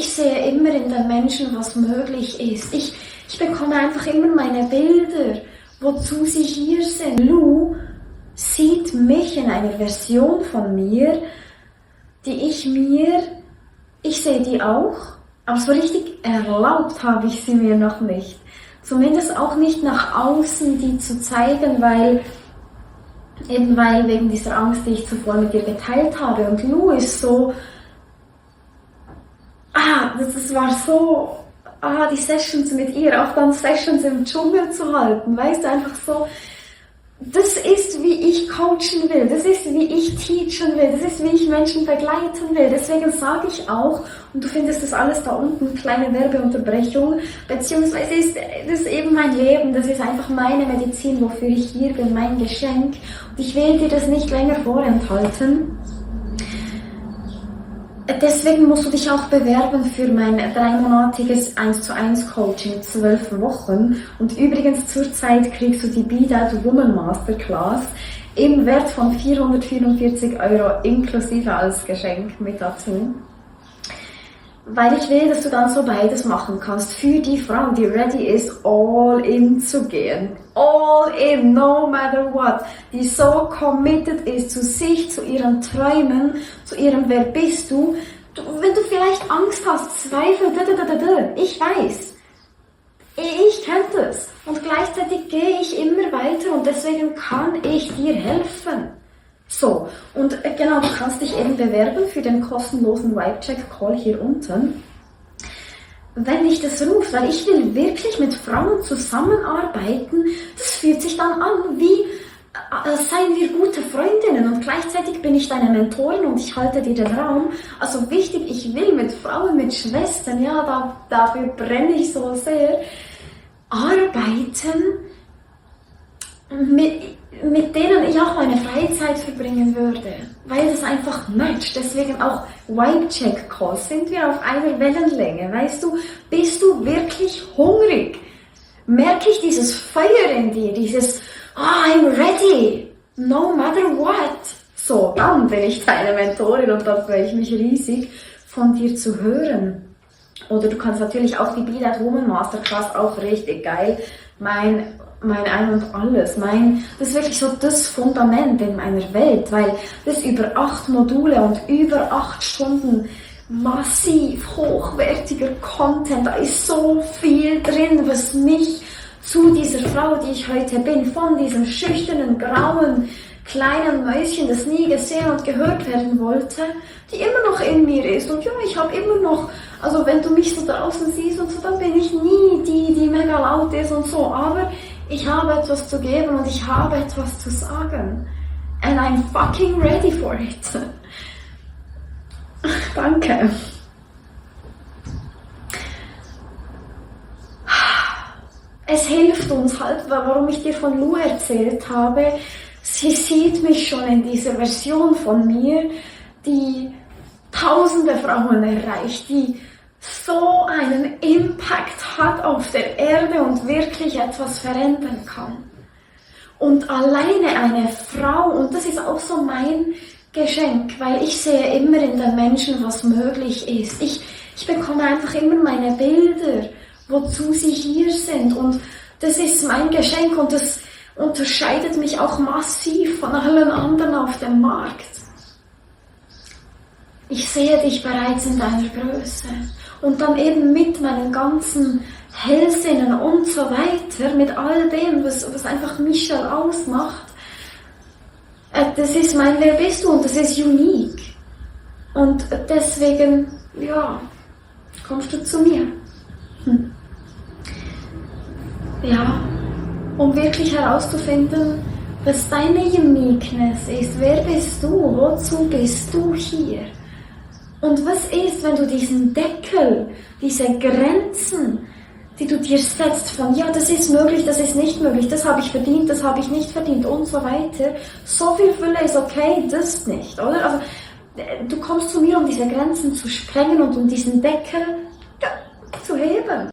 ich sehe immer in den Menschen, was möglich ist. Ich bekomme einfach immer meine Bilder, wozu sie hier sind. Lou sieht mich in einer Version von mir, ich sehe die auch, aber so richtig erlaubt habe ich sie mir noch nicht. Zumindest auch nicht nach außen, die zu zeigen, weil wegen dieser Angst, die ich zuvor mit dir geteilt habe. Und Lou ist so, das war so, die Sessions mit ihr, auch dann Sessions im Dschungel zu halten, weißt du, einfach so, das ist, wie ich coachen will, das ist, wie ich teachen will, das ist, wie ich Menschen begleiten will. Deswegen sage ich auch, und du findest das alles da unten, kleine Werbeunterbrechung, beziehungsweise ist das eben mein Leben, das ist einfach meine Medizin, wofür ich hier bin, mein Geschenk. Und ich will dir das nicht länger vorenthalten. Deswegen musst du dich auch bewerben für mein 3-monatiges 1:1 Coaching, 12 Wochen. Und übrigens zurzeit kriegst du die Be That Woman Masterclass im Wert von 444 € inklusive als Geschenk mit dazu. Weil ich will, dass du dann so beides machen kannst für die Frau, die ready ist, all in zu gehen. All in, no matter what. Die so committed ist zu sich, zu ihren Träumen, zu ihrem Wer bist du. Wenn du vielleicht Angst hast, Zweifel, ich weiß. Ich kenne das. Und gleichzeitig gehe ich immer weiter und deswegen kann ich dir helfen. So, und genau, du kannst dich eben bewerben für den kostenlosen Vibe-Check-Call hier unten. Wenn dich das ruft, weil ich will wirklich mit Frauen zusammenarbeiten, das fühlt sich dann an wie, seien wir gute Freundinnen und gleichzeitig bin ich deine Mentorin und ich halte dir den Raum. Also wichtig, ich will mit Frauen, mit Schwestern, ja, dafür brenne ich so sehr, arbeiten, mit denen ich auch meine Freizeit verbringen würde, weil das einfach matcht. Deswegen auch Vibe-Check-Calls, sind wir auf einer Wellenlänge, weißt du, bist du wirklich hungrig? Merke ich dieses Feuer in dir, dieses I'm ready, no matter what. So, dann bin ich deine Mentorin und da freue ich mich riesig, von dir zu hören. Oder du kannst natürlich auch die Be That Woman Masterclass, auch richtig geil, mein Ein und Alles, das ist wirklich so das Fundament in meiner Welt, weil das über 8 Module und über 8 Stunden massiv hochwertiger Content, da ist so viel drin, was mich zu dieser Frau, die ich heute bin, von diesem schüchternen, grauen, kleinen Mäuschen, das nie gesehen und gehört werden wollte, die immer noch in mir ist. Und ja, ich habe immer noch, also wenn du mich so draußen siehst und so, dann bin ich nie die mega laut ist und so, aber ich habe etwas zu geben und ich habe etwas zu sagen. And I'm fucking ready for it. Danke. Es hilft uns halt, warum ich dir von Lou erzählt habe. Sie sieht mich schon in dieser Version von mir, die tausende Frauen erreicht, die so einen Impact hat auf der Erde und wirklich etwas verändern kann. Und alleine eine Frau, und das ist auch so mein Geschenk, weil ich sehe immer in den Menschen, was möglich ist. Ich bekomme einfach immer meine Bilder, wozu sie hier sind, und das ist mein Geschenk und das unterscheidet mich auch massiv von allen anderen auf dem Markt. Ich sehe dich bereits in deiner Größe. Und dann eben mit meinen ganzen Hellsinnen und so weiter, mit all dem, was einfach Michelle ausmacht, das ist mein Wer bist du und das ist unique. Und deswegen, ja, kommst du zu mir. Ja, um wirklich herauszufinden, was deine Uniqueness ist. Wer bist du? Wozu bist du hier? Und was ist, wenn du diesen Deckel, diese Grenzen, die du dir setzt von, ja, das ist möglich, das ist nicht möglich, das habe ich verdient, das habe ich nicht verdient und so weiter. So viel Fülle ist okay, das nicht, oder? Also, du kommst zu mir, um diese Grenzen zu sprengen und um diesen Deckel, ja, zu heben.